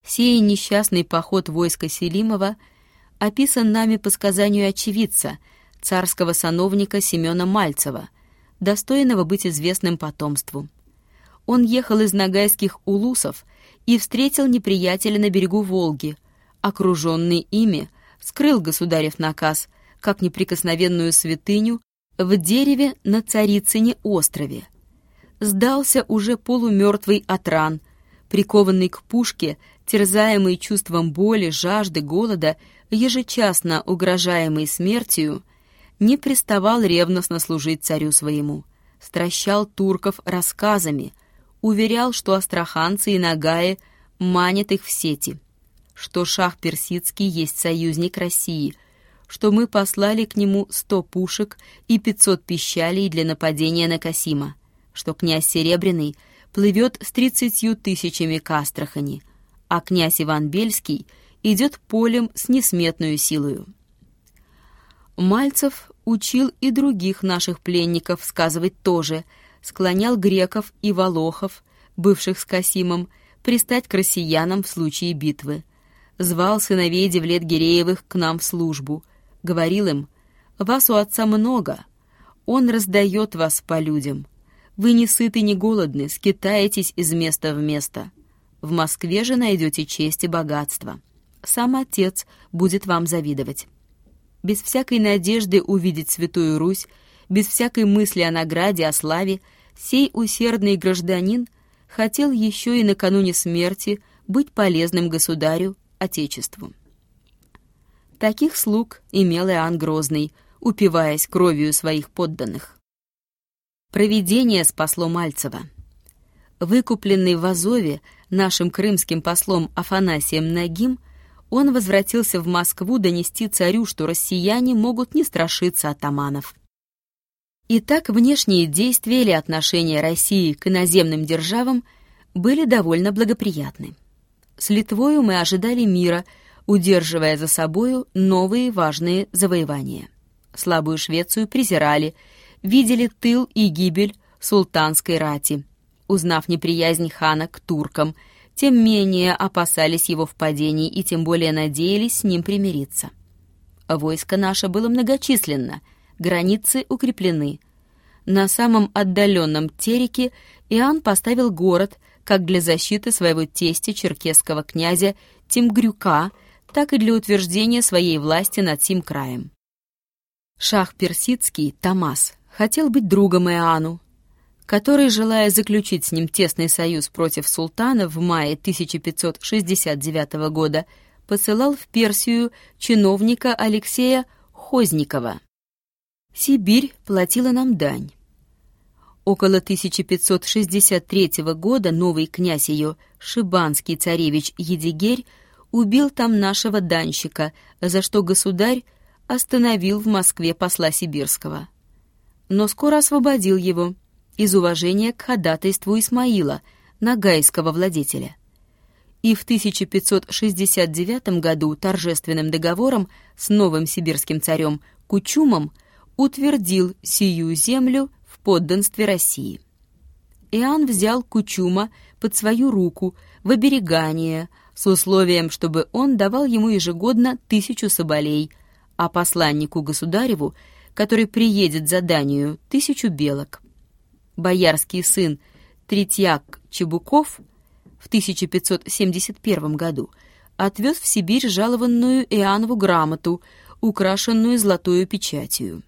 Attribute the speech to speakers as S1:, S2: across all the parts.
S1: Сей несчастный поход войска Селимова описан нами по сказанию очевидца, царского сановника Семена Мальцева, достойного быть известным потомству. Он ехал из ногайских улусов и встретил неприятеля на берегу Волги, окруженный ими, скрыл государев наказ, как неприкосновенную святыню, в дереве на Царицыне острове. Сдался уже полумертвый от ран, прикованный к пушке, терзаемый чувством боли, жажды, голода, ежечасно угрожаемый смертью, не приставал ревностно служить царю своему, стращал турков рассказами, уверял, что астраханцы и нагаи манят их в сети, что шах персидский есть союзник России, что мы послали к нему 100 пушек и 500 пищалей для нападения на Касима, что князь Серебряный плывет с 30 000 к Астрахани, а князь Иван Бельский идет полем с несметную силою. Мальцев учил и других наших пленников сказывать тоже, склонял греков и волохов, бывших с Касимом, пристать к россиянам в случае битвы, звал сыновей Девлет-Гиреевых к нам в службу, говорил им: «Вас у отца много, он раздает вас по людям. Вы не сыты, не голодны, скитаетесь из места в место. В Москве же найдете честь и богатство. Сам отец будет вам завидовать». Без всякой надежды увидеть Святую Русь, без всякой мысли о награде, о славе, сей усердный гражданин хотел еще и накануне смерти быть полезным государю, отечеству. Таких слуг имел Иоанн Грозный, упиваясь кровью своих подданных. Провидение спасло Мальцева. Выкупленный в Азове нашим крымским послом Афанасием Нагим, он возвратился в Москву донести царю, что россияне могут не страшиться атаманов. Итак, внешние действия или отношения России к иноземным державам были довольно благоприятны. С Литвою мы ожидали мира, удерживая за собою новые важные завоевания. Слабую Швецию презирали, видели тыл и гибель султанской рати. Узнав неприязнь хана к туркам, тем менее опасались его впадений и тем более надеялись с ним примириться. Войско наше было многочисленно, границы укреплены. На самом отдаленном Тереке Иоанн поставил город как для защиты своего тестя черкесского князя Тимгрюка, так и для утверждения своей власти над сим краем. Шах персидский, Тамас, хотел быть другом Иоанну, который, желая заключить с ним тесный союз против султана в мае 1569 года, посылал в Персию чиновника Алексея Хозникова. Сибирь платила нам дань. Около 1563 года новый князь ее, шибанский царевич Едигерь, убил там нашего данщика, за что государь остановил в Москве посла сибирского. Но скоро освободил его из уважения к ходатайству Исмаила, ногайского владетеля. И в 1569 году торжественным договором с новым сибирским царем Кучумом утвердил сию землю в подданстве России. Иоанн взял Кучума под свою руку в оберегание с условием, чтобы он давал ему ежегодно 1000 соболей, а посланнику государеву, который приедет за данью, 1000 белок. Боярский сын Третьяк Чебуков в 1571 году отвез в Сибирь жалованную Иоаннову грамоту, украшенную золотою печатью.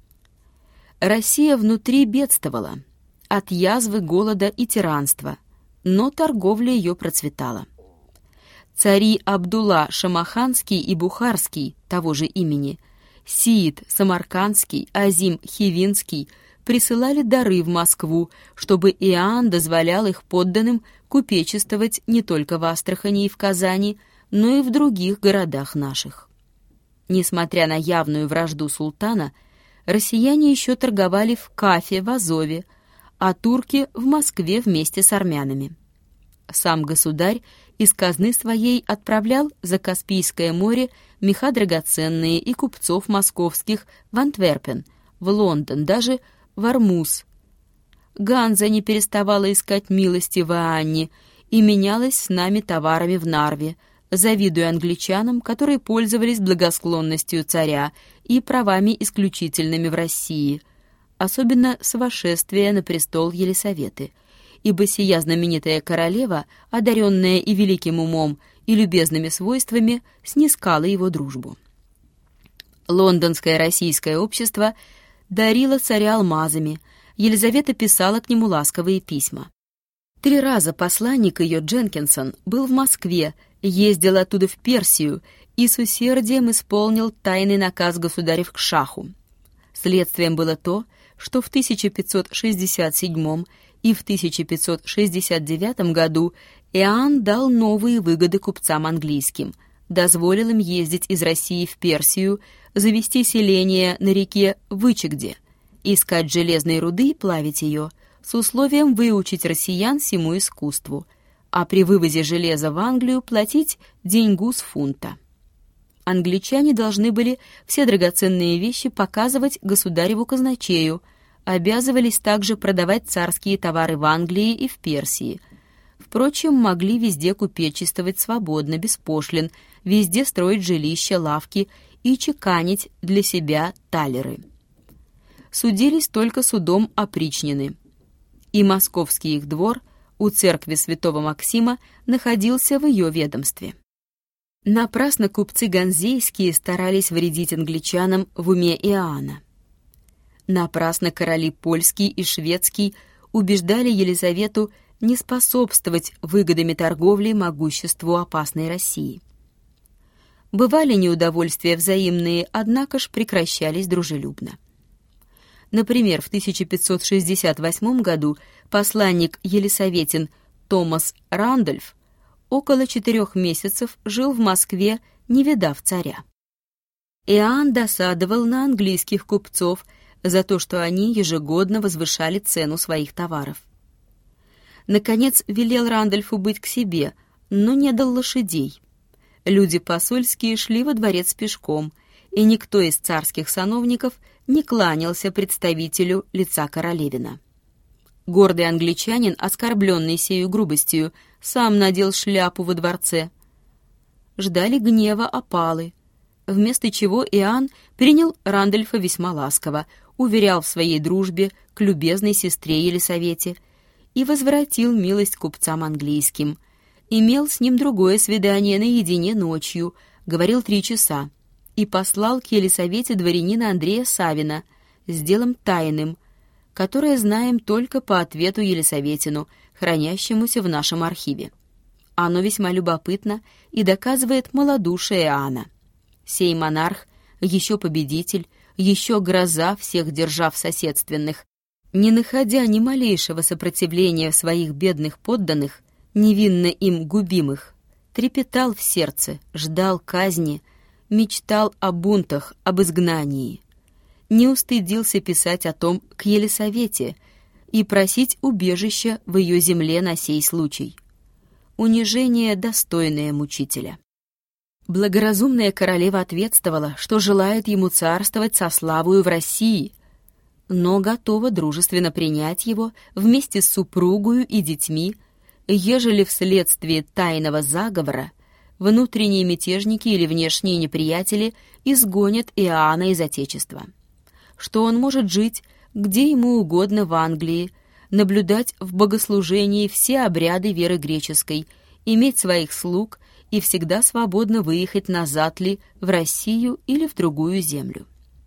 S1: Россия внутри бедствовала от язвы, голода и тиранства, но торговля ее процветала. Цари Абдулла Шамаханский и Бухарский того же имени, Сиид Самаркандский, Азим Хивинский присылали дары в Москву, чтобы Иоанн дозволял их подданным купечествовать не только в Астрахани и в Казани, но и в других городах наших. Несмотря на явную вражду султана, россияне еще торговали в Кафе, в Азове, а турки в Москве вместе с армянами. Сам государь из казны своей отправлял за Каспийское море меха драгоценные и купцов московских в Антверпен, в Лондон, даже в Армуз. Ганза не переставала искать милости в Иоанне и менялась с нами товарами в Нарве, завидуя англичанам, которые пользовались благосклонностью царя и правами исключительными в России, особенно с восшествия на престол Елисаветы, ибо сия знаменитая королева, одаренная и великим умом, и любезными свойствами, снискала его дружбу. Лондонское российское общество дарило царя алмазами, Елизавета писала к нему ласковые письма. 3 раза посланник ее Дженкинсон был в Москве, ездил оттуда в Персию и с усердием исполнил тайный наказ государев к шаху. Следствием было то, что в 1567 и в 1569 году Иоанн дал новые выгоды купцам английским, дозволил им ездить из России в Персию, завести селение на реке Вычегде, искать железной руды и плавить ее, с условием выучить россиян сему искусству, а при вывозе железа в Англию платить деньгу с фунта. Англичане должны были все драгоценные вещи показывать государеву казначею, обязывались также продавать царские товары в Англии и в Персии. Впрочем, могли везде купечествовать свободно, без пошлин, везде строить жилища, лавки и чеканить для себя талеры. Судились только судом опричнины, и московский их двор у церкви святого Максима находился в ее ведомстве. Напрасно купцы ганзейские старались вредить англичанам в уме Иоанна. Напрасно короли польский и шведский убеждали Елизавету не способствовать выгодами торговли могуществу опасной России. Бывали неудовольствия взаимные, однако ж прекращались дружелюбно. Например, в 1568 году посланник Елисаветин Томас Рандольф около 4 месяцев жил в Москве, не видав царя. Иоанн досадовал на английских купцов за то, что они ежегодно возвышали цену своих товаров. Наконец, велел Рандольфу быть к себе, но не дал лошадей. Люди посольские шли во дворец пешком, и никто из царских сановников не кланялся представителю лица королевина. Гордый англичанин, оскорбленный сею грубостью, сам надел шляпу во дворце. Ждали гнева опалы, вместо чего Иоанн принял Рандольфа весьма ласково, уверял в своей дружбе к любезной сестре Елисавете и возвратил милость купцам английским. Имел с ним другое свидание наедине ночью, говорил 3 часа, и послал к Елисавете дворянина Андрея Савина с делом тайным, которое знаем только по ответу Елисаветину, хранящемуся в нашем архиве. Оно весьма любопытно и доказывает малодушие Иоанна. Сей монарх, еще победитель, еще гроза всех держав соседственных, не находя ни малейшего сопротивления своих бедных подданных, невинно им губимых, трепетал в сердце, ждал казни, мечтал о бунтах, об изгнании. Не устыдился писать о том к Елисавете и просить убежища в ее земле на сей случай. Унижение, достойное мучителя. Благоразумная королева ответствовала, что желает ему царствовать со славою в России, но готова дружественно принять его вместе с супругою и детьми, ежели вследствие тайного заговора внутренние мятежники или внешние неприятели изгонят Иоанна из Отечества, что он может жить где ему угодно в Англии, наблюдать в богослужении все обряды веры греческой, иметь своих слуг и всегда свободно выехать назад ли в Россию или в другую землю.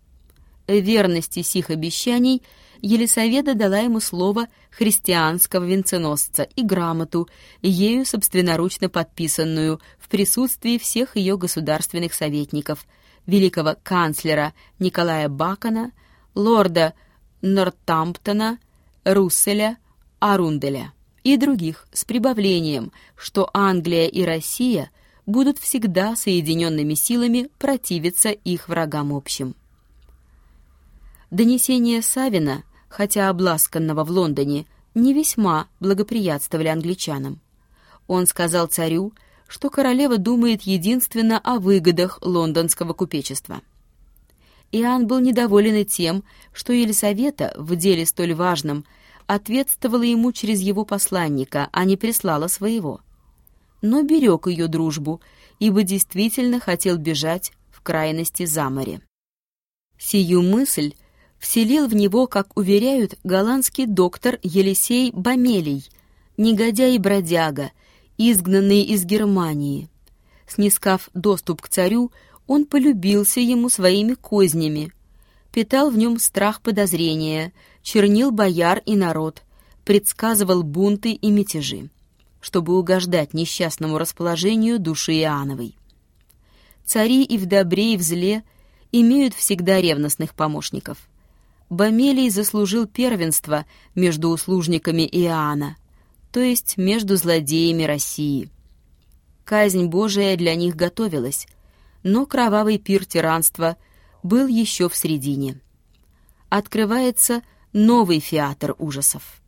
S1: Верности сих обещаний Елисавета дала ему слово христианского венценосца и грамоту, ею собственноручно подписанную в присутствии всех ее государственных советников, великого канцлера Николая Бакона, лорда Нортамптона, Русселя, Арунделя и других, с прибавлением, что Англия и Россия будут всегда соединенными силами противиться их врагам общим. Донесения Савина, хотя обласканного в Лондоне, не весьма благоприятствовали англичанам. Он сказал царю, что королева думает единственно о выгодах лондонского купечества. Иоанн был недоволен и тем, что Елисавета в деле столь важном ответствовала ему через его посланника, а не прислала своего. Но берег ее дружбу, ибо действительно хотел бежать в крайности за море. Сию мысль вселил в него, как уверяют, голландский доктор Елисей Бамелий, негодяй и бродяга, изгнанный из Германии. Снискав доступ к царю, он полюбился ему своими кознями, питал в нем страх подозрения, чернил бояр и народ, предсказывал бунты и мятежи, чтобы угождать несчастному расположению души Иоанновой. Цари и в добре, и в зле имеют всегда ревностных помощников. Бамелий заслужил первенство между услужниками Иоанна, то есть между злодеями России. Казнь Божия для них готовилась, но кровавый пир тиранства был еще в середине. Открывается новый театр ужасов.